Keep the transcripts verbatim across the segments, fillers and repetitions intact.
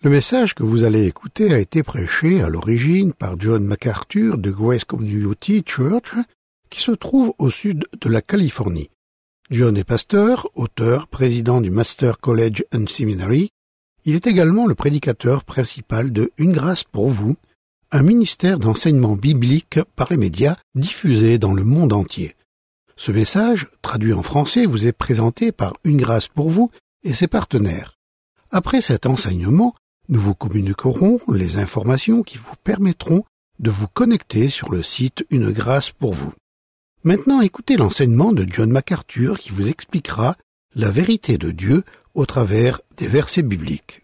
Le message que vous allez écouter a été prêché à l'origine par John MacArthur de Grace Community Church, qui se trouve au sud de la Californie. John est pasteur, auteur, président du Master College and Seminary. Il est également le prédicateur principal de Une grâce pour vous, un ministère d'enseignement biblique par les médias diffusé dans le monde entier. Ce message, traduit en français, vous est présenté par Une grâce pour vous et ses partenaires. Après cet enseignement, nous vous communiquerons les informations qui vous permettront de vous connecter sur le site Une grâce pour vous. Maintenant, écoutez l'enseignement de John MacArthur qui vous expliquera la vérité de Dieu au travers des versets bibliques.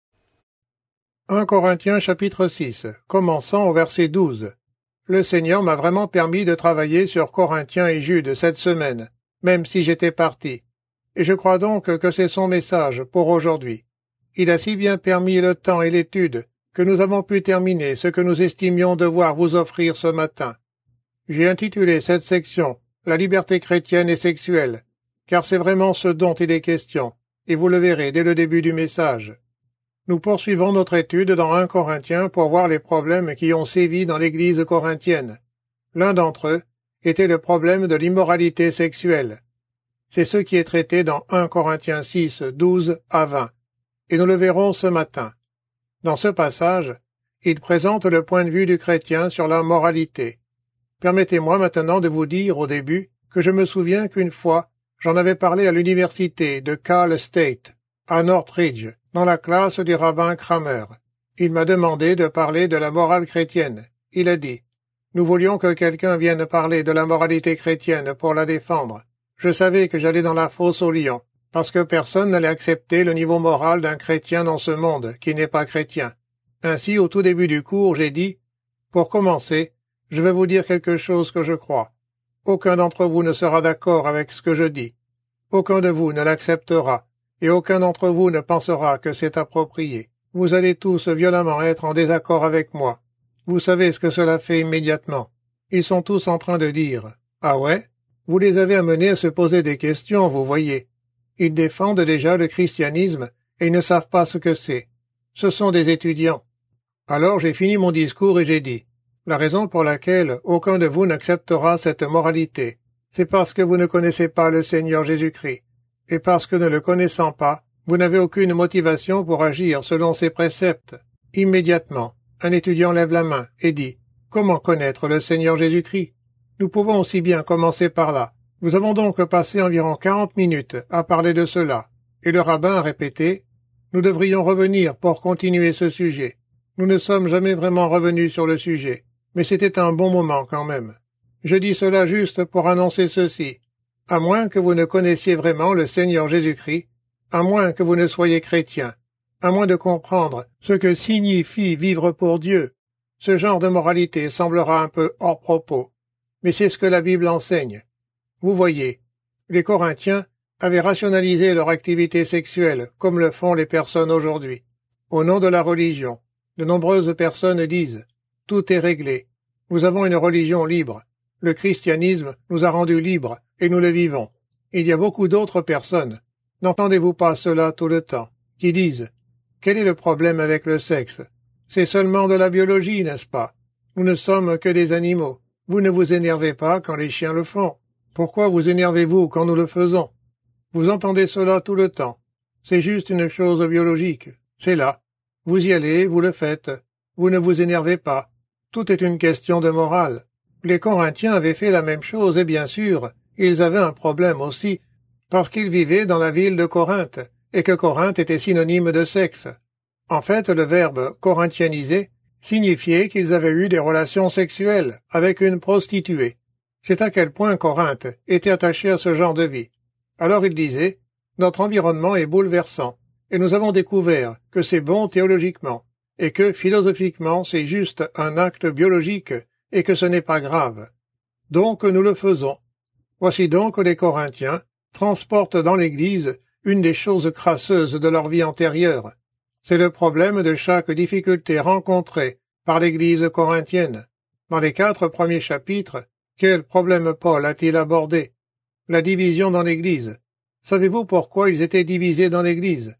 un Corinthiens chapitre six, commençant au verset douze. Le Seigneur m'a vraiment permis de travailler sur Corinthiens et Jude cette semaine, même si j'étais parti. Et je crois donc que c'est son message pour aujourd'hui. Il a si bien permis le temps et l'étude que nous avons pu terminer ce que nous estimions devoir vous offrir ce matin. J'ai intitulé cette section « La liberté chrétienne et sexuelle », car c'est vraiment ce dont il est question, et vous le verrez dès le début du message. Nous poursuivons notre étude dans un Corinthiens pour voir les problèmes qui ont sévi dans l'Église corinthienne. L'un d'entre eux était le problème de l'immoralité sexuelle. C'est ce qui est traité dans un Corinthiens six, douze à vingt. Et nous le verrons ce matin. Dans ce passage, il présente le point de vue du chrétien sur la moralité. Permettez-moi maintenant de vous dire au début que je me souviens qu'une fois, j'en avais parlé à l'université de Cal State, à Northridge, dans la classe du rabbin Kramer. Il m'a demandé de parler de la morale chrétienne. Il a dit, « Nous voulions que quelqu'un vienne parler de la moralité chrétienne pour la défendre. Je savais que j'allais dans la fosse aux lions. Parce que personne n'allait accepter le niveau moral d'un chrétien dans ce monde, qui n'est pas chrétien. Ainsi, au tout début du cours, j'ai dit, « Pour commencer, je vais vous dire quelque chose que je crois. Aucun d'entre vous ne sera d'accord avec ce que je dis. Aucun de vous ne l'acceptera, et aucun d'entre vous ne pensera que c'est approprié. Vous allez tous violemment être en désaccord avec moi. Vous savez ce que cela fait immédiatement. Ils sont tous en train de dire, « Ah ouais? Vous les avez amenés à se poser des questions, vous voyez. » Ils défendent déjà le christianisme et ils ne savent pas ce que c'est. Ce sont des étudiants. Alors j'ai fini mon discours et j'ai dit, la raison pour laquelle aucun de vous n'acceptera cette moralité, c'est parce que vous ne connaissez pas le Seigneur Jésus-Christ. Et parce que ne le connaissant pas, vous n'avez aucune motivation pour agir selon ses préceptes. Immédiatement, un étudiant lève la main et dit, comment connaître le Seigneur Jésus-Christ? Nous pouvons aussi bien commencer par là. Nous avons donc passé environ quarante minutes à parler de cela, et le rabbin a répété, « Nous devrions revenir pour continuer ce sujet. Nous ne sommes jamais vraiment revenus sur le sujet, mais c'était un bon moment quand même. Je dis cela juste pour annoncer ceci. À moins que vous ne connaissiez vraiment le Seigneur Jésus-Christ, à moins que vous ne soyez chrétien, à moins de comprendre ce que signifie vivre pour Dieu, ce genre de moralité semblera un peu hors propos. Mais c'est ce que la Bible enseigne. Vous voyez, les Corinthiens avaient rationalisé leur activité sexuelle, comme le font les personnes aujourd'hui. Au nom de la religion, de nombreuses personnes disent « Tout est réglé. Nous avons une religion libre. Le christianisme nous a rendus libres, et nous le vivons. » Il y a beaucoup d'autres personnes, n'entendez-vous pas cela tout le temps, qui disent « Quel est le problème avec le sexe? C'est seulement de la biologie, n'est-ce pas? Nous ne sommes que des animaux. Vous ne vous énervez pas quand les chiens le font. Pourquoi vous énervez-vous quand nous le faisons? Vous entendez cela tout le temps. C'est juste une chose biologique. C'est là. Vous y allez, vous le faites. Vous ne vous énervez pas. Tout est une question de morale. Les Corinthiens avaient fait la même chose et bien sûr, ils avaient un problème aussi, parce qu'ils vivaient dans la ville de Corinthe, et que Corinthe était synonyme de sexe. En fait, le verbe « corinthianiser » signifiait qu'ils avaient eu des relations sexuelles avec une prostituée. C'est à quel point Corinthe était attachée à ce genre de vie. Alors il disait, notre environnement est bouleversant, et nous avons découvert que c'est bon théologiquement, et que philosophiquement c'est juste un acte biologique, et que ce n'est pas grave. Donc nous le faisons. Voici donc que les Corinthiens transportent dans l'Église une des choses crasseuses de leur vie antérieure. C'est le problème de chaque difficulté rencontrée par l'Église corinthienne. Dans les quatre premiers chapitres, quel problème Paul a-t-il abordé? La division dans l'Église. Savez-vous pourquoi ils étaient divisés dans l'Église?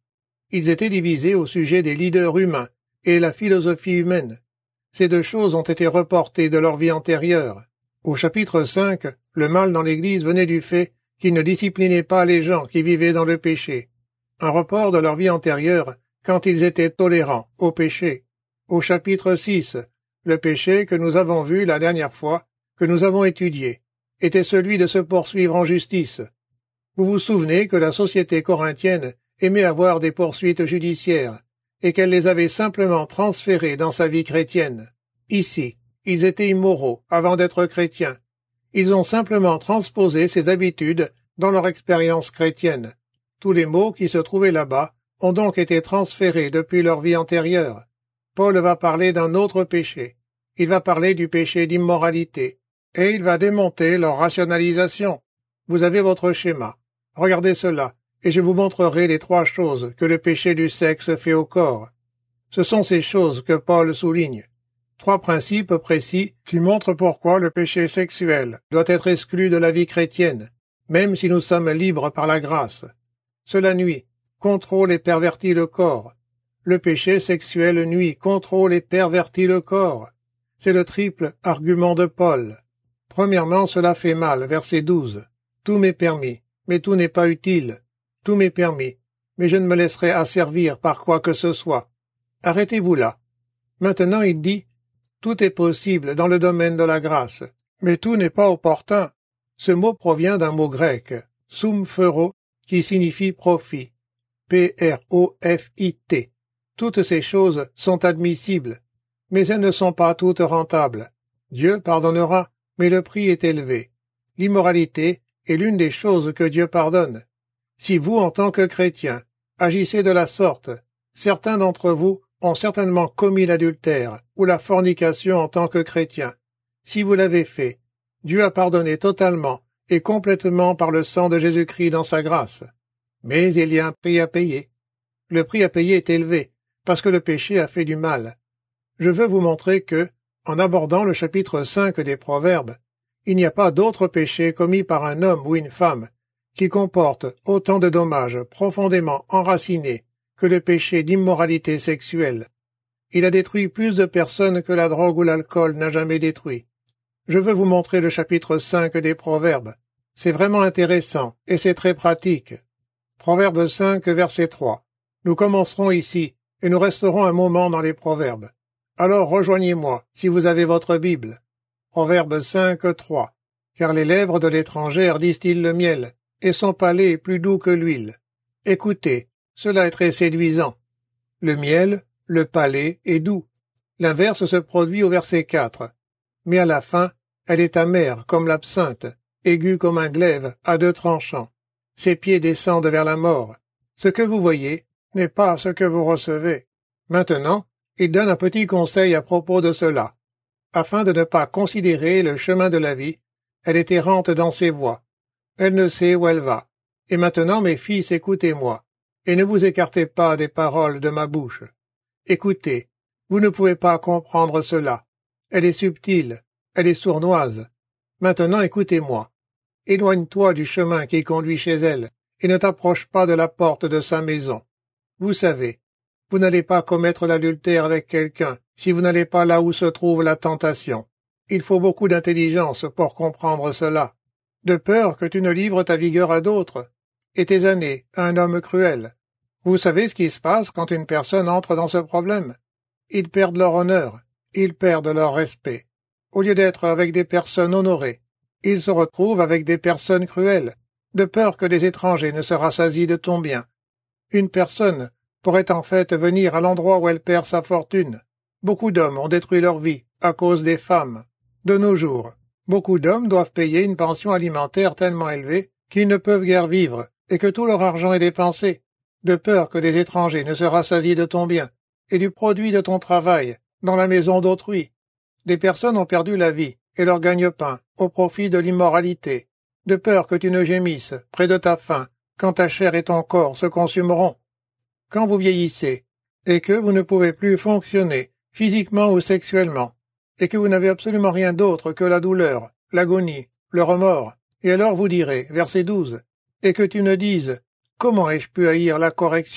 Ils étaient divisés au sujet des leaders humains et la philosophie humaine. Ces deux choses ont été reportées de leur vie antérieure. Au chapitre cinq, le mal dans l'Église venait du fait qu'ils ne disciplinaient pas les gens qui vivaient dans le péché. Un report de leur vie antérieure quand ils étaient tolérants au péché. Au chapitre six, le péché que nous avons vu la dernière fois, que nous avons étudié, était celui de se poursuivre en justice. Vous vous souvenez que la société corinthienne aimait avoir des poursuites judiciaires, et qu'elle les avait simplement transférées dans sa vie chrétienne. Ici, ils étaient immoraux avant d'être chrétiens. Ils ont simplement transposé ces habitudes dans leur expérience chrétienne. Tous les maux qui se trouvaient là-bas ont donc été transférés depuis leur vie antérieure. Paul va parler d'un autre péché. Il va parler du péché d'immoralité. Et il va démonter leur rationalisation. Vous avez votre schéma. Regardez cela, et je vous montrerai les trois choses que le péché du sexe fait au corps. Ce sont ces choses que Paul souligne. Trois principes précis qui montrent pourquoi le péché sexuel doit être exclu de la vie chrétienne, même si nous sommes libres par la grâce. Cela nuit, contrôle et pervertit le corps. Le péché sexuel nuit, contrôle et pervertit le corps. C'est le triple argument de Paul. Premièrement, cela fait mal, verset douze. Tout m'est permis, mais tout n'est pas utile. Tout m'est permis, mais je ne me laisserai asservir par quoi que ce soit. Arrêtez-vous là. Maintenant il dit, tout est possible dans le domaine de la grâce, mais tout n'est pas opportun. Ce mot provient d'un mot grec, soumphero, qui signifie profit. P R O F I T. Toutes ces choses sont admissibles, mais elles ne sont pas toutes rentables. Dieu pardonnera, mais le prix est élevé. L'immoralité est l'une des choses que Dieu pardonne. Si vous, en tant que chrétien, agissez de la sorte, certains d'entre vous ont certainement commis l'adultère ou la fornication en tant que chrétien. Si vous l'avez fait, Dieu a pardonné totalement et complètement par le sang de Jésus-Christ dans sa grâce. Mais il y a un prix à payer. Le prix à payer est élevé, parce que le péché a fait du mal. Je veux vous montrer que, en abordant le chapitre cinq des Proverbes, il n'y a pas d'autre péché commis par un homme ou une femme qui comporte autant de dommages profondément enracinés que le péché d'immoralité sexuelle. Il a détruit plus de personnes que la drogue ou l'alcool n'a jamais détruit. Je veux vous montrer le chapitre cinq des Proverbes. C'est vraiment intéressant et c'est très pratique. Proverbe cinq, verset trois. Nous commencerons ici et nous resterons un moment dans les Proverbes. Alors rejoignez-moi si vous avez votre Bible. Proverbe cinq, trois. Car les lèvres de l'étrangère distillent le miel, et son palais est plus doux que l'huile. Écoutez, cela est très séduisant. Le miel, le palais, est doux. L'inverse se produit au verset quatre. Mais à la fin, elle est amère comme l'absinthe, aiguë comme un glaive à deux tranchants. Ses pieds descendent vers la mort. Ce que vous voyez n'est pas ce que vous recevez. Maintenant, il donne un petit conseil à propos de cela. Afin de ne pas considérer le chemin de la vie, elle est errante dans ses voies. Elle ne sait où elle va. Et maintenant, mes fils, écoutez-moi, et ne vous écartez pas des paroles de ma bouche. Écoutez, vous ne pouvez pas comprendre cela. Elle est subtile, elle est sournoise. Maintenant, écoutez-moi. Éloigne-toi du chemin qui conduit chez elle, et ne t'approche pas de la porte de sa maison. Vous savez, vous n'allez pas commettre l'adultère avec quelqu'un si vous n'allez pas là où se trouve la tentation. Il faut beaucoup d'intelligence pour comprendre cela, de peur que tu ne livres ta vigueur à d'autres, et tes années à un homme cruel. Vous savez ce qui se passe quand une personne entre dans ce problème? Ils perdent leur honneur, ils perdent leur respect. Au lieu d'être avec des personnes honorées, ils se retrouvent avec des personnes cruelles, de peur que des étrangers ne se rassasient de ton bien. Une personne pourrait en fait venir à l'endroit où elle perd sa fortune. Beaucoup d'hommes ont détruit leur vie à cause des femmes. De nos jours, beaucoup d'hommes doivent payer une pension alimentaire tellement élevée qu'ils ne peuvent guère vivre et que tout leur argent est dépensé, de peur que des étrangers ne se rassasient de ton bien et du produit de ton travail dans la maison d'autrui. Des personnes ont perdu la vie et leur gagne-pain au profit de l'immoralité, de peur que tu ne gémisses près de ta faim quand ta chair et ton corps se consumeront. Quand vous vieillissez, et que vous ne pouvez plus fonctionner physiquement ou sexuellement, et que vous n'avez absolument rien d'autre que la douleur, l'agonie, le remords, et alors vous direz, verset douze, et que tu ne dises « Comment ai-je pu haïr la correction ?»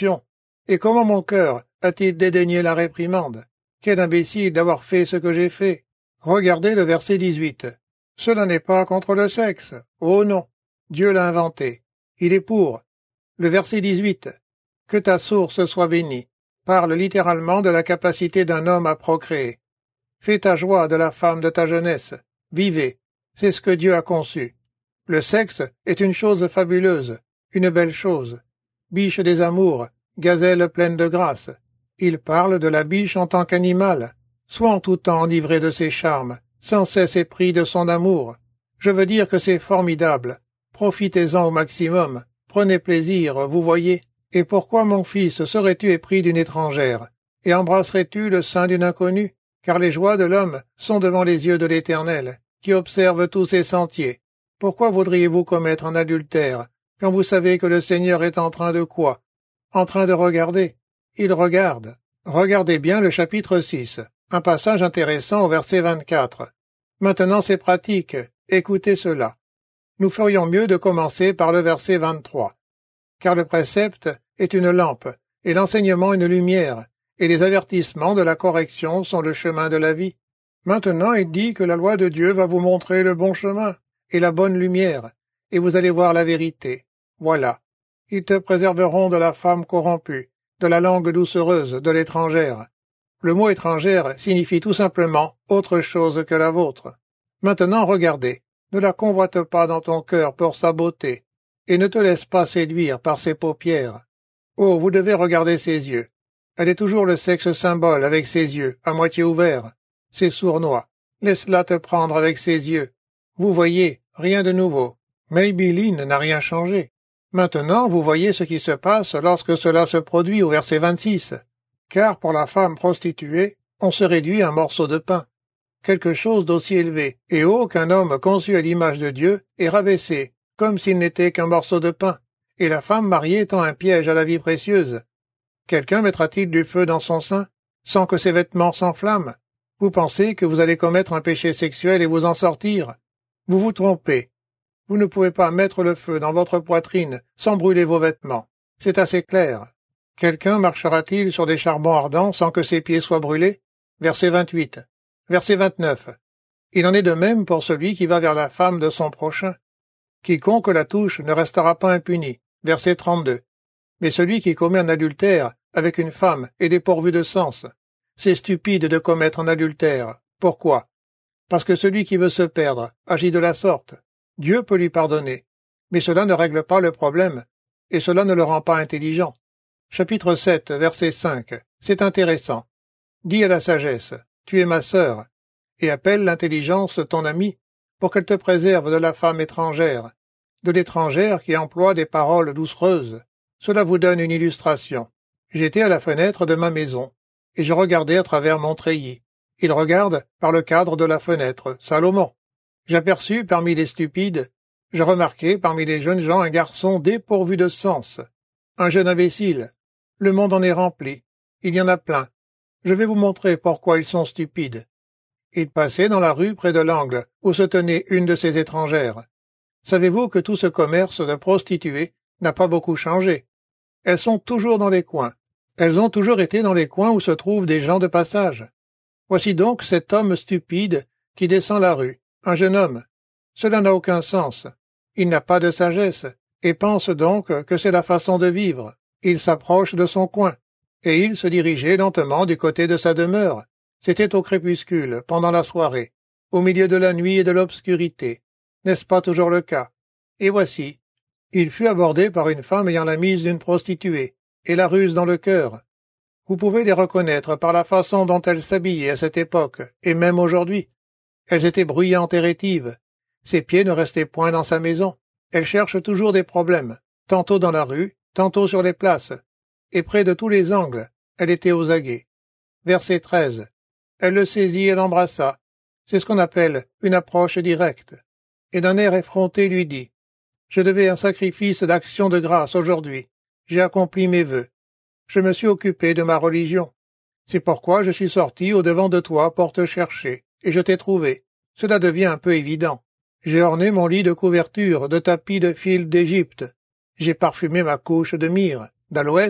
Et comment mon cœur a-t-il dédaigné la réprimande? Quel imbécile d'avoir fait ce que j'ai fait! Regardez le verset dix-huit. Cela n'est pas contre le sexe. Oh non, Dieu l'a inventé. Il est pour. Le verset dix-huit. Que ta source soit bénie parle littéralement de la capacité d'un homme à procréer. Fais ta joie de la femme de ta jeunesse. Vivez. C'est ce que Dieu a conçu. Le sexe est une chose fabuleuse, une belle chose. Biche des amours, gazelle pleine de grâce. Il parle de la biche en tant qu'animal. Sois en tout temps enivré de ses charmes, sans cesse épris de son amour. Je veux dire que c'est formidable. Profitez-en au maximum. Prenez plaisir, vous voyez. Et pourquoi, mon fils, serais-tu épris d'une étrangère? Et embrasserais-tu le sein d'une inconnue? Car les joies de l'homme sont devant les yeux de l'Éternel, qui observe tous ses sentiers. Pourquoi voudriez-vous commettre un adultère, quand vous savez que le Seigneur est en train de quoi? En train de regarder. Il regarde. Regardez bien le chapitre six, un passage intéressant au verset vingt-quatre. Maintenant c'est pratique, écoutez cela. Nous ferions mieux de commencer par le verset vingt-trois. Car le précepte est une lampe, et l'enseignement une lumière, et les avertissements de la correction sont le chemin de la vie. Maintenant il dit que la loi de Dieu va vous montrer le bon chemin, et la bonne lumière, et vous allez voir la vérité. Voilà. Ils te préserveront de la femme corrompue, de la langue doucereuse, de l'étrangère. Le mot étrangère signifie tout simplement autre chose que la vôtre. Maintenant regardez, ne la convoite pas dans ton cœur pour sa beauté, et ne te laisse pas séduire par ses paupières. Oh, vous devez regarder ses yeux. Elle est toujours le sexe symbole avec ses yeux, à moitié ouverts. C'est sournois. Laisse-la te prendre avec ses yeux. Vous voyez, rien de nouveau. Maybelline n'a rien changé. Maintenant, vous voyez ce qui se passe lorsque cela se produit au verset vingt-six. Car pour la femme prostituée, on se réduit à un morceau de pain. Quelque chose d'aussi élevé et haut qu'un homme conçu à l'image de Dieu est rabaissé, comme s'il n'était qu'un morceau de pain, et la femme mariée étant un piège à la vie précieuse. Quelqu'un mettra-t-il du feu dans son sein, sans que ses vêtements s'enflamment? Vous pensez que vous allez commettre un péché sexuel et vous en sortir? Vous vous trompez. Vous ne pouvez pas mettre le feu dans votre poitrine sans brûler vos vêtements. C'est assez clair. Quelqu'un marchera-t-il sur des charbons ardents sans que ses pieds soient brûlés? Verset vingt-huit. Verset vingt-neuf. Il en est de même pour celui qui va vers la femme de son prochain. Quiconque la touche ne restera pas impuni. Verset trente-deux. Mais celui qui commet un adultère avec une femme est dépourvu de sens. C'est stupide de commettre un adultère. Pourquoi? Parce que celui qui veut se perdre agit de la sorte. Dieu peut lui pardonner, mais cela ne règle pas le problème, et cela ne le rend pas intelligent. Chapitre sept, verset cinq. C'est intéressant. Dis à la sagesse, tu es ma sœur, et appelle l'intelligence ton amie, pour qu'elle te préserve de la femme étrangère, de l'étrangère qui emploie des paroles doucereuses. Cela vous donne une illustration. J'étais à la fenêtre de ma maison, et je regardais à travers mon treillis. Il regarde par le cadre de la fenêtre, Salomon. J'aperçus parmi les stupides, je remarquai parmi les jeunes gens un garçon dépourvu de sens, un jeune imbécile. Le monde en est rempli, il y en a plein. Je vais vous montrer pourquoi ils sont stupides. Il passait dans la rue près de l'angle où se tenait une de ces étrangères. Savez-vous que tout ce commerce de prostituées n'a pas beaucoup changé? Elles sont toujours dans les coins. Elles ont toujours été dans les coins où se trouvent des gens de passage. Voici donc cet homme stupide qui descend la rue. Un jeune homme. Cela n'a aucun sens. Il n'a pas de sagesse, et pense donc que c'est la façon de vivre. Il s'approche de son coin, et il se dirigeait lentement du côté de sa demeure. C'était au crépuscule, pendant la soirée, au milieu de la nuit et de l'obscurité. N'est-ce pas toujours le cas? Et voici. Il fut abordé par une femme ayant la mise d'une prostituée, et la ruse dans le cœur. Vous pouvez les reconnaître par la façon dont elles s'habillaient à cette époque, et même aujourd'hui. Elles étaient bruyantes et rétives. Ses pieds ne restaient point dans sa maison. Elle cherche toujours des problèmes, tantôt dans la rue, tantôt sur les places. Et près de tous les angles, elle était aux aguets. Verset treize. Elle le saisit et l'embrassa. C'est ce qu'on appelle une approche directe. Et d'un air effronté lui dit, « Je devais un sacrifice d'action de grâce aujourd'hui. J'ai accompli mes vœux. Je me suis occupé de ma religion. C'est pourquoi je suis sorti au-devant de toi pour te chercher. Et je t'ai trouvé. Cela devient un peu évident. J'ai orné mon lit de couverture, de tapis de fil d'Égypte. J'ai parfumé ma couche de myrrhe, d'aloès,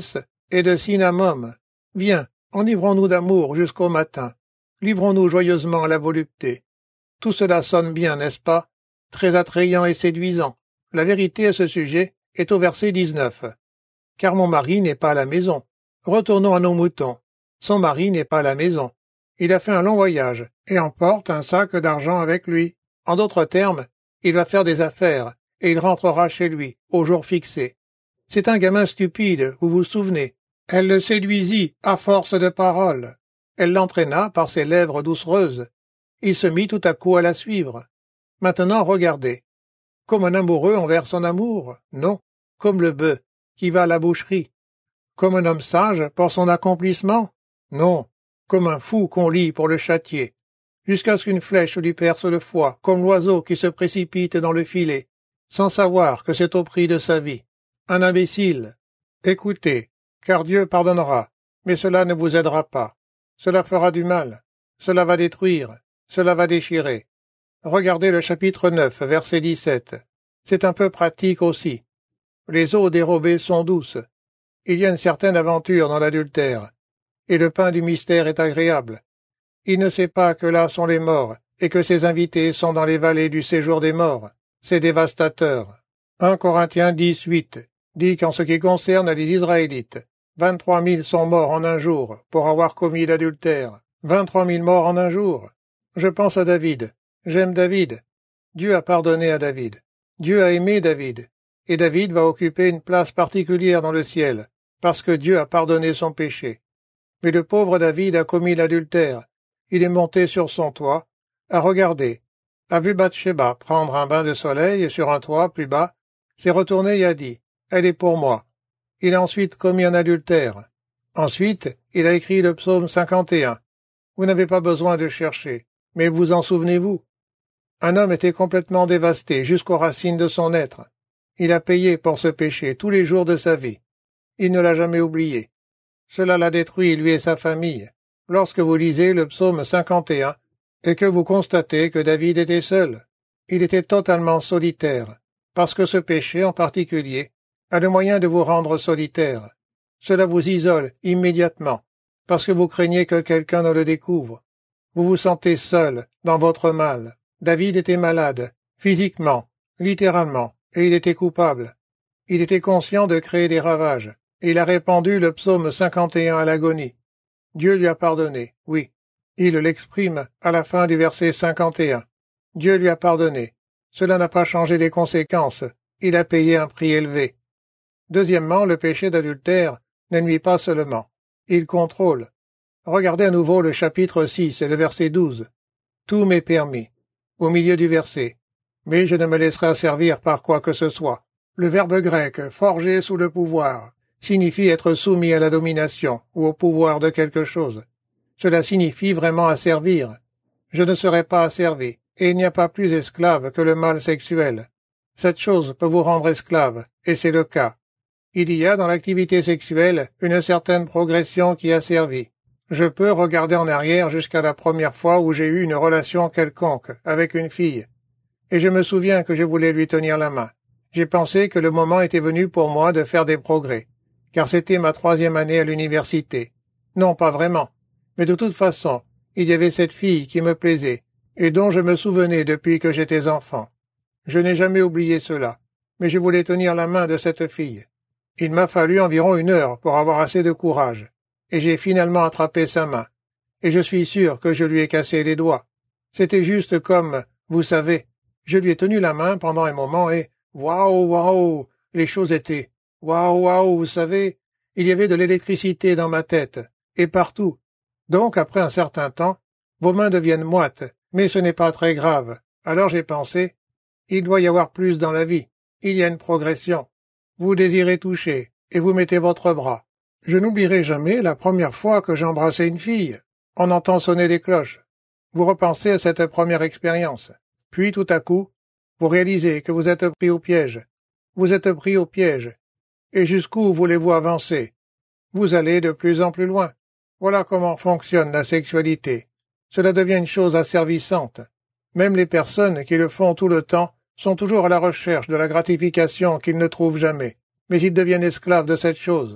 et de cinnamome. Viens, enivrons-nous d'amour jusqu'au matin. Livrons-nous joyeusement à la volupté. Tout cela sonne bien, n'est-ce pas? Très attrayant et séduisant. La vérité à ce sujet est au verset dix-neuf. Car mon mari n'est pas à la maison. Retournons à nos moutons. Son mari n'est pas à la maison. Il a fait un long voyage et emporte un sac d'argent avec lui. En d'autres termes, il va faire des affaires et il rentrera chez lui au jour fixé. C'est un gamin stupide, vous vous souvenez. Elle le séduisit à force de paroles. Elle l'entraîna par ses lèvres doucereuses. Il se mit tout à coup à la suivre. Maintenant, regardez. Comme un amoureux envers son amour? Non. Comme le bœuf qui va à la boucherie. Comme un homme sage pour son accomplissement? Non. Comme un fou qu'on lie pour le châtier. Jusqu'à ce qu'une flèche lui perce le foie, comme l'oiseau qui se précipite dans le filet, sans savoir que c'est au prix de sa vie. Un imbécile. Écoutez, car Dieu pardonnera, mais cela ne vous aidera pas. Cela fera du mal. Cela va détruire. Cela va déchirer. Regardez le chapitre neuf, verset dix-sept. C'est un peu pratique aussi. Les eaux dérobées sont douces. Il y a une certaine aventure dans l'adultère. Et le pain du mystère est agréable. Il ne sait pas que là sont les morts, et que ses invités sont dans les vallées du séjour des morts. C'est dévastateur. un Corinthiens dix, huit dit qu'en ce qui concerne les Israélites, vingt-trois mille sont morts en un jour pour avoir commis l'adultère. Vingt-trois mille morts en un jour. Je pense à David. J'aime David. Dieu a pardonné à David. Dieu a aimé David. Et David va occuper une place particulière dans le ciel, parce que Dieu a pardonné son péché. Mais le pauvre David a commis l'adultère. Il est monté sur son toit, a regardé, a vu Bathsheba prendre un bain de soleil sur un toit plus bas, s'est retourné et a dit « Elle est pour moi ». Il a ensuite commis un adultère. Ensuite, il a écrit le psaume cinquante et un. Vous n'avez pas besoin de chercher, mais vous en souvenez-vous? Un homme était complètement dévasté jusqu'aux racines de son être. Il a payé pour ce péché tous les jours de sa vie. Il ne l'a jamais oublié. Cela l'a détruit, lui et sa famille. Lorsque vous lisez le psaume cinquante et un, et que vous constatez que David était seul, il était totalement solitaire, parce que ce péché en particulier a le moyen de vous rendre solitaire. Cela vous isole immédiatement, parce que vous craignez que quelqu'un ne le découvre. Vous vous sentez seul, dans votre mal. David était malade, physiquement, littéralement, et il était coupable. Il était conscient de créer des ravages, et il a répandu le psaume cinquante et un à l'agonie. Dieu lui a pardonné, oui. Il l'exprime à la fin du verset cinquante et un. Dieu lui a pardonné. Cela n'a pas changé les conséquences. Il a payé un prix élevé. Deuxièmement, le péché d'adultère ne nuit pas seulement. Il contrôle. Regardez à nouveau le chapitre six et le verset douze. Tout m'est permis. Au milieu du verset. Mais je ne me laisserai asservir par quoi que ce soit. Le verbe grec, forgé sous le pouvoir, signifie être soumis à la domination ou au pouvoir de quelque chose. Cela signifie vraiment asservir. Je ne serai pas asservi, et il n'y a pas plus esclave que le mal sexuel. Cette chose peut vous rendre esclave, et c'est le cas. Il y a dans l'activité sexuelle une certaine progression qui a servi. Je peux regarder en arrière jusqu'à la première fois où j'ai eu une relation quelconque avec une fille, et je me souviens que je voulais lui tenir la main. J'ai pensé que le moment était venu pour moi de faire des progrès, car c'était ma troisième année à l'université. Non, pas vraiment, mais de toute façon, il y avait cette fille qui me plaisait, et dont je me souvenais depuis que j'étais enfant. Je n'ai jamais oublié cela, mais je voulais tenir la main de cette fille. Il m'a fallu environ une heure pour avoir assez de courage, et j'ai finalement attrapé sa main, et je suis sûr que je lui ai cassé les doigts. C'était juste comme, vous savez, je lui ai tenu la main pendant un moment et, waouh, waouh, les choses étaient, waouh, waouh, vous savez, il y avait de l'électricité dans ma tête, et partout. Donc, après un certain temps, vos mains deviennent moites, mais ce n'est pas très grave. Alors j'ai pensé, il doit y avoir plus dans la vie, il y a une progression. Vous désirez toucher, et vous mettez votre bras. Je n'oublierai jamais la première fois que j'embrassais une fille. On entend sonner des cloches. Vous repensez à cette première expérience. Puis tout à coup, vous réalisez que vous êtes pris au piège. Vous êtes pris au piège. Et jusqu'où voulez-vous avancer? Vous allez de plus en plus loin. Voilà comment fonctionne la sexualité. Cela devient une chose asservissante. Même les personnes qui le font tout le temps sont toujours à la recherche de la gratification qu'ils ne trouvent jamais. Mais ils deviennent esclaves de cette chose.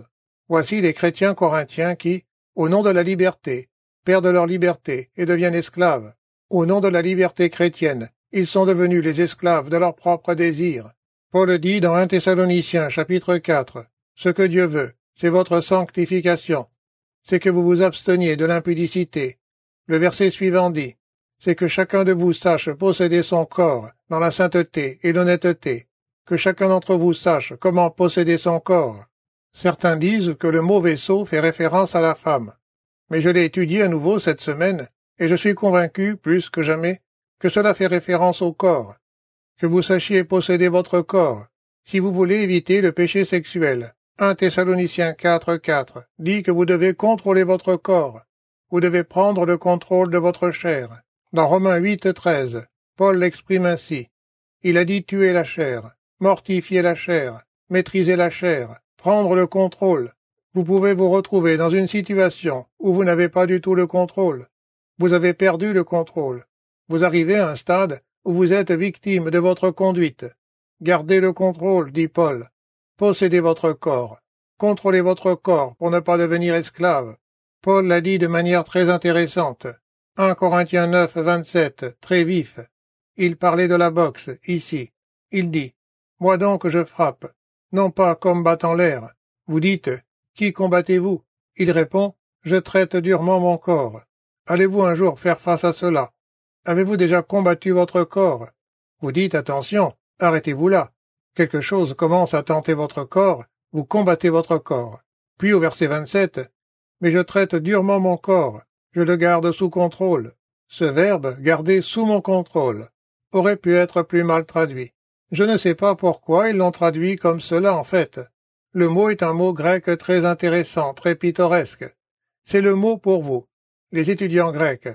Voici les chrétiens corinthiens qui, au nom de la liberté, perdent leur liberté et deviennent esclaves. Au nom de la liberté chrétienne, ils sont devenus les esclaves de leurs propres désirs. Paul dit dans un Thessaloniciens chapitre quatre, « Ce que Dieu veut, c'est votre sanctification, c'est que vous vous absteniez de l'impudicité. » Le verset suivant dit, « C'est que chacun de vous sache posséder son corps dans la sainteté et l'honnêteté, que chacun d'entre vous sache comment posséder son corps. » Certains disent que le mot vaisseau fait référence à la femme. Mais je l'ai étudié à nouveau cette semaine, et je suis convaincu, plus que jamais, que cela fait référence au corps. Que vous sachiez posséder votre corps, si vous voulez éviter le péché sexuel. un Thessaloniciens quatre, quatre dit que vous devez contrôler votre corps. Vous devez prendre le contrôle de votre chair. Dans Romains huit, treize, Paul l'exprime ainsi. Il a dit tuer la chair, mortifier la chair, maîtriser la chair, prendre le contrôle. Vous pouvez vous retrouver dans une situation où vous n'avez pas du tout le contrôle. Vous avez perdu le contrôle. Vous arrivez à un stade où vous êtes victime de votre conduite. Gardez le contrôle, dit Paul. Possédez votre corps. Contrôlez votre corps pour ne pas devenir esclave. Paul l'a dit de manière très intéressante. un Corinthiens neuf, vingt-sept, très vif. Il parlait de la boxe, ici. Il dit, « Moi donc je frappe, non pas comme battant l'air. » Vous dites, « Qui combattez-vous » Il répond, « Je traite durement mon corps. » Allez-vous un jour faire face à cela? Avez-vous déjà combattu votre corps? Vous dites, attention, arrêtez-vous là. Quelque chose commence à tenter votre corps, vous combattez votre corps. Puis au verset vingt-sept, « Mais je traite durement mon corps, je le garde sous contrôle. » Ce verbe, garder sous mon contrôle, aurait pu être plus mal traduit. Je ne sais pas pourquoi ils l'ont traduit comme cela en fait. Le mot est un mot grec très intéressant, très pittoresque. C'est le mot pour vous, les étudiants grecs.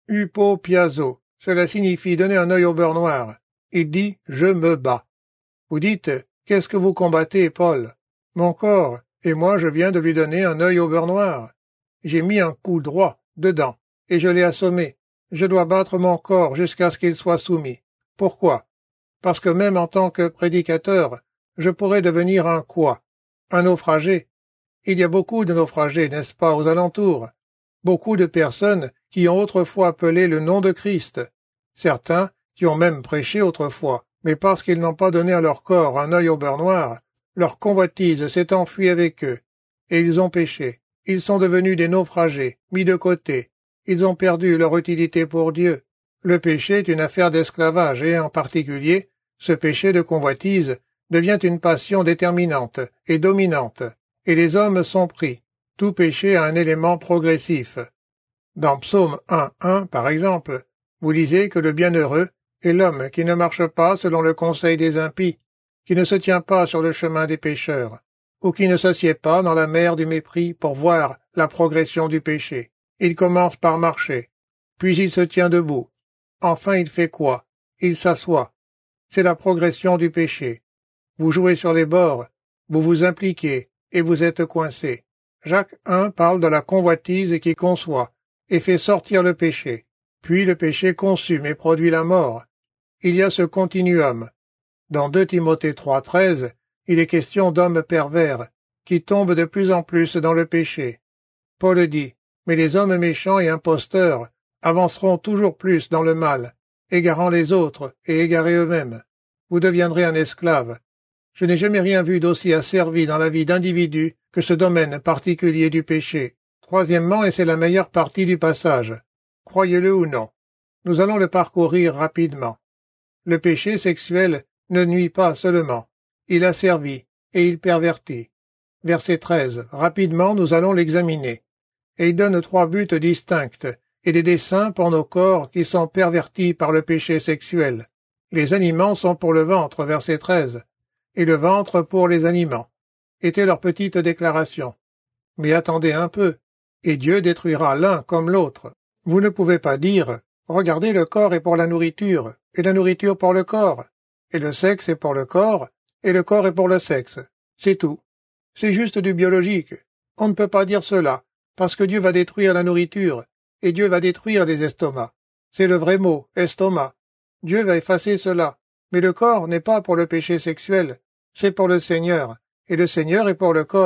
Upopiazo, cela signifie donner un œil au beurre noir. Il dit « je me bats ». Vous dites « qu'est-ce que vous combattez, Paul ?»« Mon corps, et moi je viens de lui donner un œil au beurre noir. J'ai mis un coup droit dedans, et je l'ai assommé. Je dois battre mon corps jusqu'à ce qu'il soit soumis. Pourquoi? Parce que même en tant que prédicateur, je pourrais devenir un quoi? Un naufragé. Il y a beaucoup de naufragés, n'est-ce pas, aux alentours? Beaucoup de personnes qui ont autrefois appelé le nom de Christ. Certains qui ont même prêché autrefois, mais parce qu'ils n'ont pas donné à leur corps un œil au beurre noir, leur convoitise s'est enfuie avec eux, et ils ont péché. Ils sont devenus des naufragés, mis de côté. Ils ont perdu leur utilité pour Dieu. Le péché est une affaire d'esclavage et, en particulier, ce péché de convoitise devient une passion déterminante et dominante, et les hommes sont pris. Tout péché a un élément progressif. Dans Psaume un, un, par exemple, vous lisez que le bienheureux est l'homme qui ne marche pas selon le conseil des impies, qui ne se tient pas sur le chemin des pécheurs, ou qui ne s'assied pas dans la mer du mépris pour voir la progression du péché. Il commence par marcher, puis il se tient debout. Enfin il fait quoi? Il s'assoit. C'est la progression du péché. Vous jouez sur les bords, vous vous impliquez, et vous êtes coincé. Jacques un parle de la convoitise qui conçoit, et fait sortir le péché. Puis le péché consume et produit la mort. Il y a ce continuum. Dans deux Timothée trois, treize, il est question d'hommes pervers, qui tombent de plus en plus dans le péché. Paul dit, « Mais les hommes méchants et imposteurs avanceront toujours plus dans le mal, égarant les autres et égarés eux-mêmes. Vous deviendrez un esclave. » Je n'ai jamais rien vu d'aussi asservi dans la vie d'individus que ce domaine particulier du péché. Troisièmement, et c'est la meilleure partie du passage, croyez-le ou non, nous allons le parcourir rapidement. Le péché sexuel ne nuit pas seulement, il asservit et il pervertit. Verset treize, rapidement nous allons l'examiner. Et il donne trois buts distincts et des desseins pour nos corps qui sont pervertis par le péché sexuel. Les aliments sont pour le ventre, verset treize, et le ventre pour les aliments, était leur petite déclaration. Mais attendez un peu, et Dieu détruira l'un comme l'autre. Vous ne pouvez pas dire, regardez, le corps est pour la nourriture, et la nourriture pour le corps, et le sexe est pour le corps, et le corps est pour le sexe. C'est tout. C'est juste du biologique. On ne peut pas dire cela, parce que Dieu va détruire la nourriture, et Dieu va détruire les estomacs. C'est le vrai mot, estomac. Dieu va effacer cela. Mais le corps n'est pas pour le péché sexuel, c'est pour le Seigneur, et le Seigneur est pour le corps,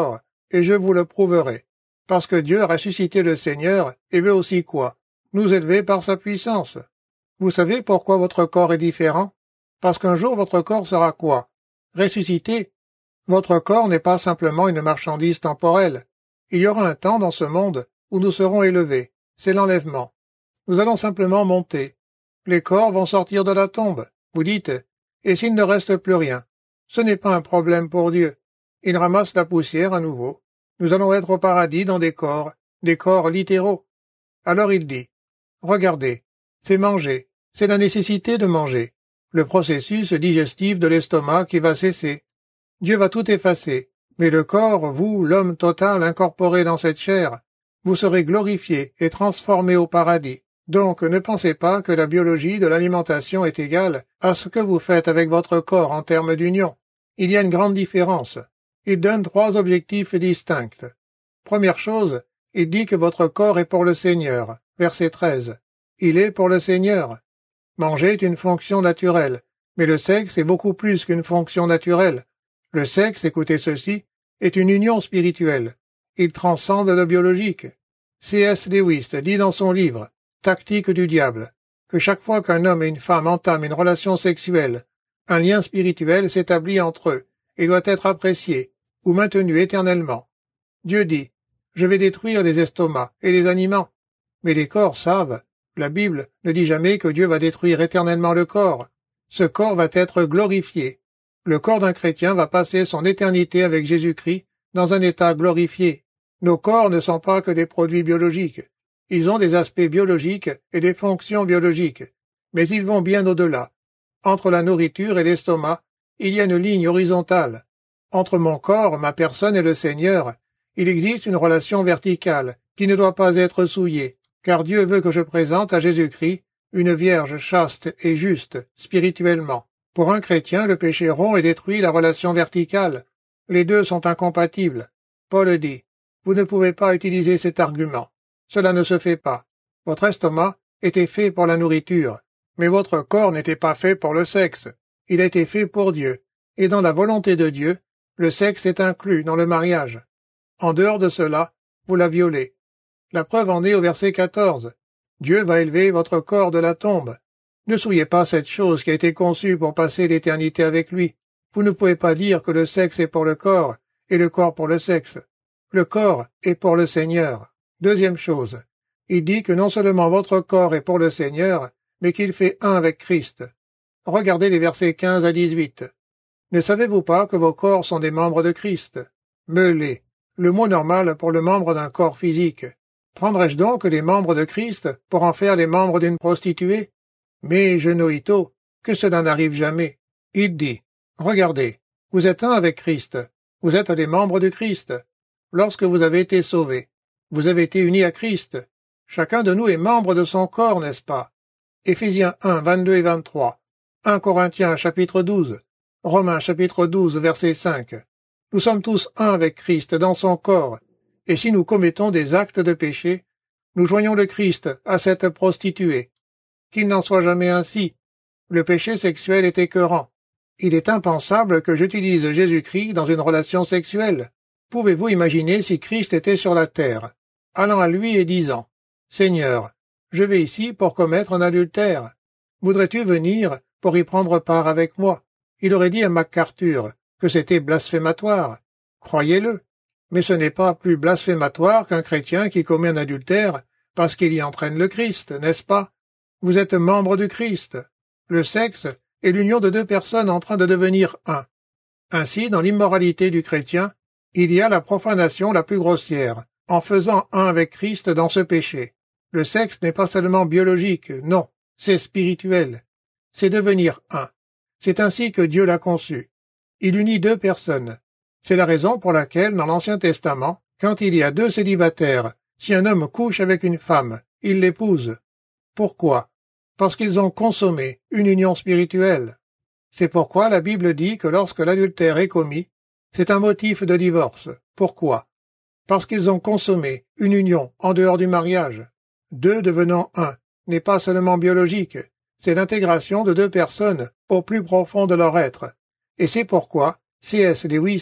et je vous le prouverai. Parce que Dieu a ressuscité le Seigneur et veut aussi quoi? Nous élever par sa puissance. Vous savez pourquoi votre corps est différent? Parce qu'un jour votre corps sera quoi? Ressuscité. Votre corps n'est pas simplement une marchandise temporelle. Il y aura un temps dans ce monde où nous serons élevés. C'est l'enlèvement. Nous allons simplement monter. Les corps vont sortir de la tombe. Vous dites, et s'il ne reste plus rien? Ce n'est pas un problème pour Dieu. Il ramasse la poussière à nouveau. Nous allons être au paradis dans des corps, des corps littéraux. Alors il dit, regardez, c'est manger, c'est la nécessité de manger, le processus digestif de l'estomac qui va cesser. Dieu va tout effacer, mais le corps, vous, l'homme total incorporé dans cette chair, vous serez glorifié et transformé au paradis. Donc ne pensez pas que la biologie de l'alimentation est égale à ce que vous faites avec votre corps en termes d'union. Il y a une grande différence. Il donne trois objectifs distincts. Première chose, il dit que votre corps est pour le Seigneur. Verset treize. Il est pour le Seigneur. Manger est une fonction naturelle, mais le sexe est beaucoup plus qu'une fonction naturelle. Le sexe, écoutez ceci, est une union spirituelle. Il transcende le biologique. C S Lewis dit dans son livre « Tactique du diable » que chaque fois qu'un homme et une femme entament une relation sexuelle, un lien spirituel s'établit entre eux et doit être apprécié ou maintenu éternellement. Dieu dit « Je vais détruire les estomacs et les aliments ». Mais les corps savent, la Bible ne dit jamais que Dieu va détruire éternellement le corps. Ce corps va être glorifié. Le corps d'un chrétien va passer son éternité avec Jésus-Christ dans un état glorifié. Nos corps ne sont pas que des produits biologiques. Ils ont des aspects biologiques et des fonctions biologiques, mais ils vont bien au-delà. Entre la nourriture et l'estomac, il y a une ligne horizontale. Entre mon corps, ma personne et le Seigneur, il existe une relation verticale qui ne doit pas être souillée, car Dieu veut que je présente à Jésus-Christ une vierge chaste et juste, spirituellement. Pour un chrétien, le péché rompt et détruit la relation verticale. Les deux sont incompatibles. Paul dit, vous ne pouvez pas utiliser cet argument. Cela ne se fait pas. Votre estomac était fait pour la nourriture, mais votre corps n'était pas fait pour le sexe. Il a été fait pour Dieu, et dans la volonté de Dieu, le sexe est inclus dans le mariage. En dehors de cela, vous la violez. La preuve en est au verset quatorze. Dieu va élever votre corps de la tombe. Ne souillez pas cette chose qui a été conçue pour passer l'éternité avec lui. Vous ne pouvez pas dire que le sexe est pour le corps et le corps pour le sexe. Le corps est pour le Seigneur. Deuxième chose, il dit que non seulement votre corps est pour le Seigneur, mais qu'il fait un avec Christ. Regardez les versets quinze à dix-huit. Ne savez-vous pas que vos corps sont des membres de Christ? Meulez, le mot normal pour le membre d'un corps physique. Prendrais-je donc les membres de Christ pour en faire les membres d'une prostituée? Mais, Genoïto, que cela n'arrive jamais. Il dit, regardez, vous êtes un avec Christ, vous êtes les membres de Christ. Lorsque vous avez été sauvés, vous avez été unis à Christ. Chacun de nous est membre de son corps, n'est-ce pas? Éphésiens un, vingt-deux et vingt-trois, un Corinthiens chapitre douze, Romains chapitre douze, verset cinq. Nous sommes tous un avec Christ dans son corps, et si nous commettons des actes de péché, nous joignons le Christ à cette prostituée. Qu'il n'en soit jamais ainsi. Le péché sexuel est écœurant. Il est impensable que j'utilise Jésus-Christ dans une relation sexuelle. Pouvez-vous imaginer si Christ était sur la terre, allant à lui et disant, « Seigneur, je vais ici pour commettre un adultère. Voudrais-tu venir pour y prendre part avec moi ?» Il aurait dit à MacArthur que c'était blasphématoire. Croyez-le. Mais ce n'est pas plus blasphématoire qu'un chrétien qui commet un adultère parce qu'il y entraîne le Christ, n'est-ce pas? Vous êtes membre du Christ. Le sexe est l'union de deux personnes en train de devenir un. Ainsi, dans l'immoralité du chrétien, il y a la profanation la plus grossière, en faisant un avec Christ dans ce péché. Le sexe n'est pas seulement biologique, non, c'est spirituel. C'est devenir un. C'est ainsi que Dieu l'a conçu. Il unit deux personnes. C'est la raison pour laquelle, dans l'Ancien Testament, quand il y a deux célibataires, si un homme couche avec une femme, il l'épouse. Pourquoi? Parce qu'ils ont consommé une union spirituelle. C'est pourquoi la Bible dit que lorsque l'adultère est commis, c'est un motif de divorce. Pourquoi? Parce qu'ils ont consommé une union en dehors du mariage. Deux devenant un n'est pas seulement biologique, c'est l'intégration de deux personnes au plus profond de leur être. Et c'est pourquoi C S Lewis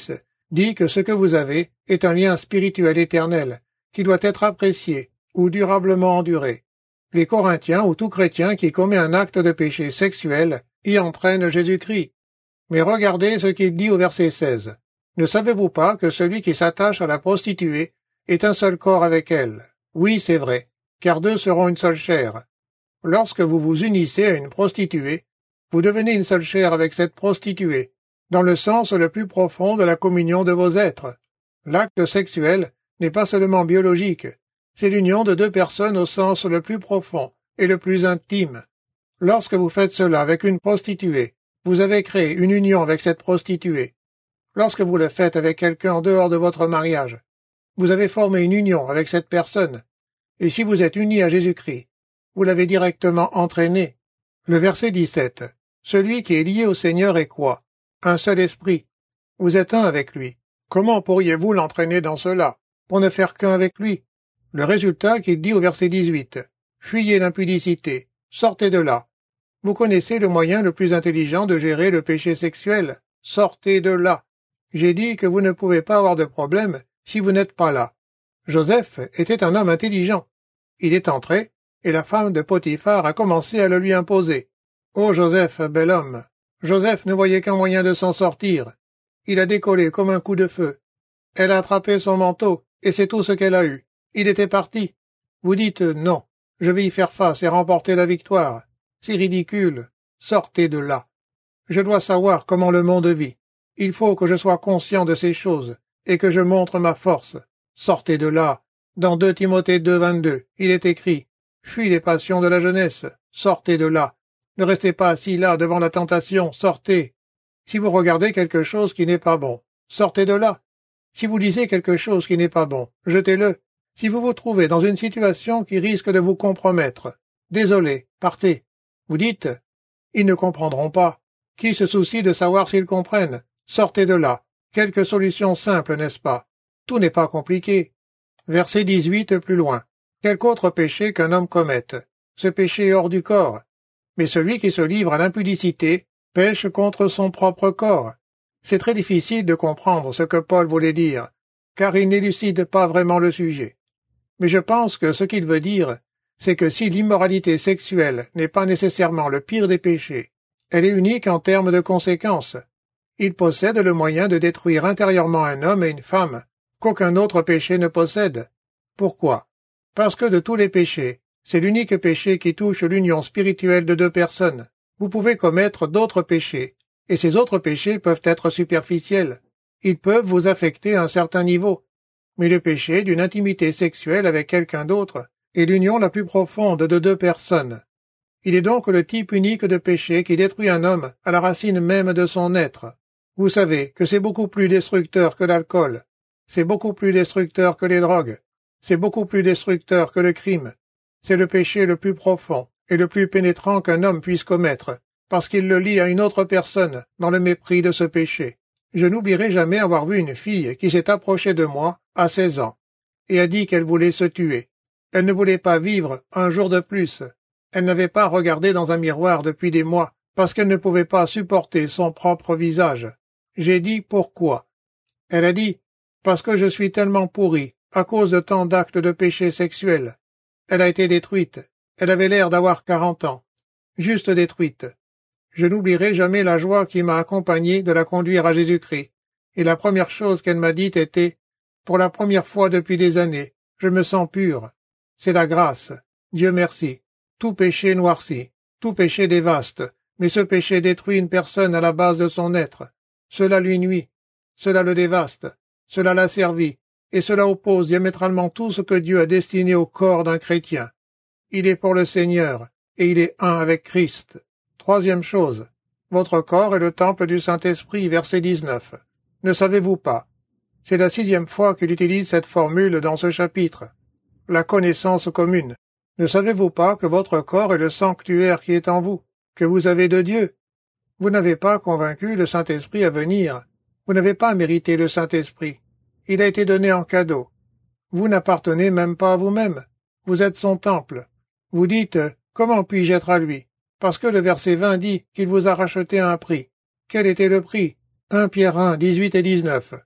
dit que ce que vous avez est un lien spirituel éternel, qui doit être apprécié ou durablement enduré. Les Corinthiens ou tout chrétien qui commet un acte de péché sexuel y entraîne Jésus-Christ. Mais regardez ce qu'il dit au verset seize. Ne savez-vous pas que celui qui s'attache à la prostituée est un seul corps avec elle? Oui, c'est vrai, car deux seront une seule chair. Lorsque vous vous unissez à une prostituée, vous devenez une seule chair avec cette prostituée, dans le sens le plus profond de la communion de vos êtres. L'acte sexuel n'est pas seulement biologique, c'est l'union de deux personnes au sens le plus profond et le plus intime. Lorsque vous faites cela avec une prostituée, vous avez créé une union avec cette prostituée. Lorsque vous le faites avec quelqu'un en dehors de votre mariage, vous avez formé une union avec cette personne. Et si vous êtes unis à Jésus-Christ, vous l'avez directement entraîné. Le verset dix-sept. Celui qui est lié au Seigneur est quoi? Un seul esprit. Vous êtes un avec lui. Comment pourriez-vous l'entraîner dans cela, pour ne faire qu'un avec lui? Le résultat qu'il dit au verset dix-huit. Fuyez l'impudicité. Sortez de là. Vous connaissez le moyen le plus intelligent de gérer le péché sexuel. Sortez de là. J'ai dit que vous ne pouvez pas avoir de problème si vous n'êtes pas là. Joseph était un homme intelligent. Il est entré, et la femme de Potiphar a commencé à le lui imposer. Oh Joseph, bel homme! Joseph ne voyait qu'un moyen de s'en sortir. Il a décollé comme un coup de feu. Elle a attrapé son manteau, et c'est tout ce qu'elle a eu. Il était parti. Vous dites non, je vais y faire face et remporter la victoire. C'est ridicule. Sortez de là. Je dois savoir comment le monde vit. Il faut que je sois conscient de ces choses, et que je montre ma force. Sortez de là. Dans deux Timothée deux, vingt-deux, il est écrit « Fuis les passions de la jeunesse. Sortez de là. Ne restez pas assis là devant la tentation. Sortez. Si vous regardez quelque chose qui n'est pas bon, sortez de là. Si vous lisez quelque chose qui n'est pas bon, jetez-le. Si vous vous trouvez dans une situation qui risque de vous compromettre, désolé, partez. Vous dites « Ils ne comprendront pas. Qui se soucie de savoir s'ils comprennent? Sortez de là. Quelques solutions simples, n'est-ce pas? Tout n'est pas compliqué. » Verset dix-huit plus loin. Quelque autre péché qu'un homme commette. Ce péché est hors du corps. Mais celui qui se livre à l'impudicité pêche contre son propre corps. C'est très difficile de comprendre ce que Paul voulait dire, car il n'élucide pas vraiment le sujet. Mais je pense que ce qu'il veut dire, c'est que si l'immoralité sexuelle n'est pas nécessairement le pire des péchés, elle est unique en termes de conséquences. Il possède le moyen de détruire intérieurement un homme et une femme, qu'aucun autre péché ne possède. Pourquoi? Parce que de tous les péchés, c'est l'unique péché qui touche l'union spirituelle de deux personnes. Vous pouvez commettre d'autres péchés, et ces autres péchés peuvent être superficiels. Ils peuvent vous affecter à un certain niveau. Mais le péché d'une intimité sexuelle avec quelqu'un d'autre est l'union la plus profonde de deux personnes. Il est donc le type unique de péché qui détruit un homme à la racine même de son être. Vous savez que c'est beaucoup plus destructeur que l'alcool. C'est beaucoup plus destructeur que les drogues. C'est beaucoup plus destructeur que le crime. C'est le péché le plus profond et le plus pénétrant qu'un homme puisse commettre, parce qu'il le lie à une autre personne dans le mépris de ce péché. Je n'oublierai jamais avoir vu une fille qui s'est approchée de moi à seize ans et a dit qu'elle voulait se tuer. Elle ne voulait pas vivre un jour de plus. Elle n'avait pas regardé dans un miroir depuis des mois parce qu'elle ne pouvait pas supporter son propre visage. J'ai dit pourquoi. Elle a dit parce que je suis tellement pourrie à cause de tant d'actes de péché sexuel. Elle a été détruite. Elle avait l'air d'avoir quarante ans. Juste détruite. Je n'oublierai jamais la joie qui m'a accompagné de la conduire à Jésus-Christ. Et la première chose qu'elle m'a dite était « Pour la première fois depuis des années, je me sens pure. C'est la grâce. Dieu merci. Tout péché noircit. Tout péché dévaste. Mais ce péché détruit une personne à la base de son être. Cela lui nuit. Cela le dévaste. Cela l'asservit. Et cela oppose diamétralement tout ce que Dieu a destiné au corps d'un chrétien. Il est pour le Seigneur, et il est un avec Christ. Troisième chose, votre corps est le temple du Saint-Esprit, verset dix-neuf. Ne savez-vous pas? C'est la sixième fois qu'il utilise cette formule dans ce chapitre. La connaissance commune. Ne savez-vous pas que votre corps est le sanctuaire qui est en vous, que vous avez de Dieu? Vous n'avez pas convaincu le Saint-Esprit à venir. Vous n'avez pas mérité le Saint-Esprit. Il a été donné en cadeau. Vous n'appartenez même pas à vous-même. Vous êtes son temple. Vous dites, comment puis-je être à lui? Parce que le verset vingt dit qu'il vous a racheté à un prix. Quel était le prix? un Pierre un, dix-huit et dix-neuf.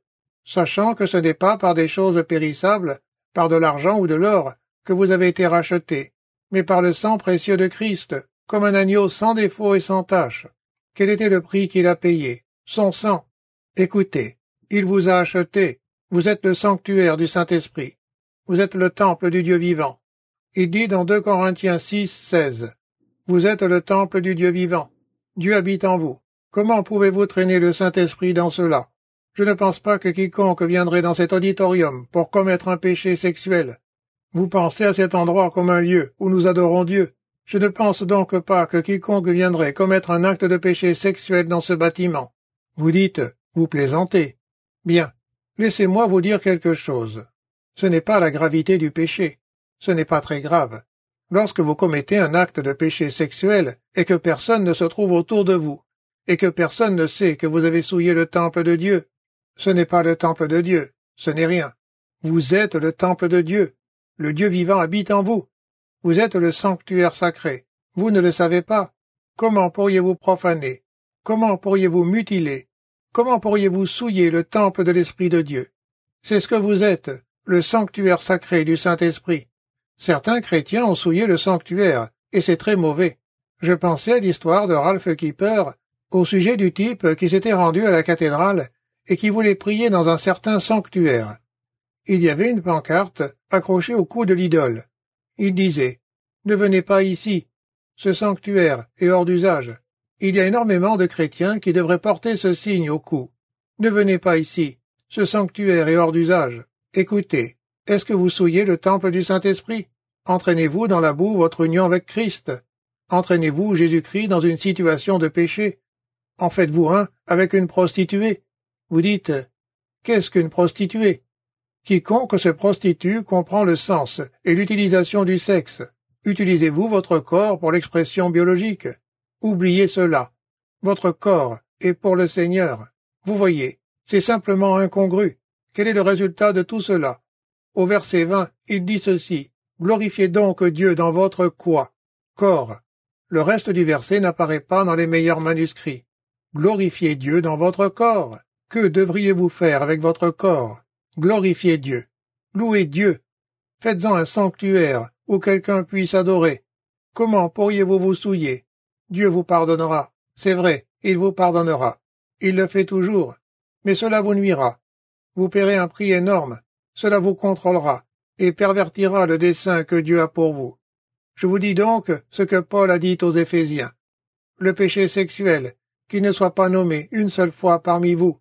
sachant que ce n'est pas par des choses périssables, par de l'argent ou de l'or, que vous avez été rachetés, mais par le sang précieux de Christ, comme un agneau sans défaut et sans tache. Quel était le prix qu'il a payé? Son sang. Écoutez, il vous a acheté. Vous êtes le sanctuaire du Saint-Esprit. Vous êtes le temple du Dieu vivant. Il dit dans deux Corinthiens six, seize. Vous êtes le temple du Dieu vivant. Dieu habite en vous. Comment pouvez-vous traîner le Saint-Esprit dans cela? Je ne pense pas que quiconque viendrait dans cet auditorium pour commettre un péché sexuel. Vous pensez à cet endroit comme un lieu où nous adorons Dieu. Je ne pense donc pas que quiconque viendrait commettre un acte de péché sexuel dans ce bâtiment. Vous dites, vous plaisantez. Bien, laissez-moi vous dire quelque chose. Ce n'est pas la gravité du péché. Ce n'est pas très grave. Lorsque vous commettez un acte de péché sexuel et que personne ne se trouve autour de vous, et que personne ne sait que vous avez souillé le temple de Dieu, ce n'est pas le temple de Dieu, ce n'est rien. Vous êtes le temple de Dieu. Le Dieu vivant habite en vous. Vous êtes le sanctuaire sacré. Vous ne le savez pas. Comment pourriez-vous profaner? Comment pourriez-vous mutiler? Comment pourriez-vous souiller le temple de l'Esprit de Dieu? C'est ce que vous êtes, le sanctuaire sacré du Saint-Esprit. Certains chrétiens ont souillé le sanctuaire, et c'est très mauvais. Je pensais à l'histoire de Ralph Keeper, au sujet du type qui s'était rendu à la cathédrale et qui voulait prier dans un certain sanctuaire. Il y avait une pancarte accrochée au cou de l'idole. Il disait « Ne venez pas ici, ce sanctuaire est hors d'usage. Il y a énormément de chrétiens qui devraient porter ce signe au cou. Ne venez pas ici, ce sanctuaire est hors d'usage. Écoutez, est-ce que vous souillez le temple du Saint-Esprit? Entraînez-vous dans la boue votre union avec Christ. Entraînez-vous Jésus-Christ dans une situation de péché. En faites-vous un avec une prostituée. Vous dites « Qu'est-ce qu'une prostituée ?» Quiconque se prostitue comprend le sens et l'utilisation du sexe. Utilisez-vous votre corps pour l'expression biologique? Oubliez cela. Votre corps est pour le Seigneur. Vous voyez, c'est simplement incongru. Quel est le résultat de tout cela? Au verset vingt, il dit ceci. Glorifiez donc Dieu dans votre quoi? Corps. Le reste du verset n'apparaît pas dans les meilleurs manuscrits. Glorifiez Dieu dans votre corps. Que devriez-vous faire avec votre corps? Glorifiez Dieu. Louez Dieu. Faites-en un sanctuaire où quelqu'un puisse adorer. Comment pourriez-vous vous souiller? Dieu vous pardonnera. C'est vrai, il vous pardonnera. Il le fait toujours. Mais cela vous nuira. Vous paierez un prix énorme. Cela vous contrôlera et pervertira le dessein que Dieu a pour vous. Je vous dis donc ce que Paul a dit aux Éphésiens. Le péché sexuel, qui ne soit pas nommé une seule fois parmi vous.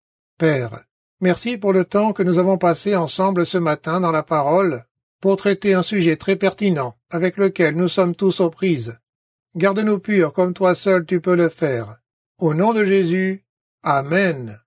Père, merci pour le temps que nous avons passé ensemble ce matin dans la parole pour traiter un sujet très pertinent avec lequel nous sommes tous aux prises. Garde-nous purs comme toi seul tu peux le faire. Au nom de Jésus, Amen.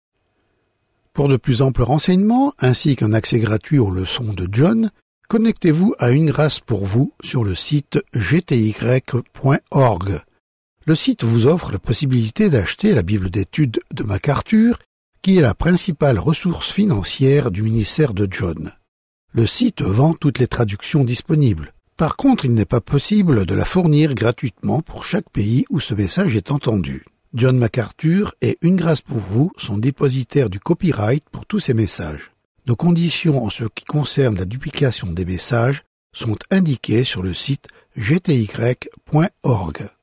Pour de plus amples renseignements, ainsi qu'un accès gratuit aux leçons de John, connectez-vous à Une Grâce pour vous sur le site g t y point org. Le site vous offre la possibilité d'acheter la Bible d'études de MacArthur, qui est la principale ressource financière du ministère de John. Le site vend toutes les traductions disponibles. Par contre, il n'est pas possible de la fournir gratuitement pour chaque pays où ce message est entendu. John MacArthur et Une Grâce pour vous sont dépositaires du copyright pour tous ces messages. Nos conditions en ce qui concerne la duplication des messages sont indiquées sur le site g t y point org.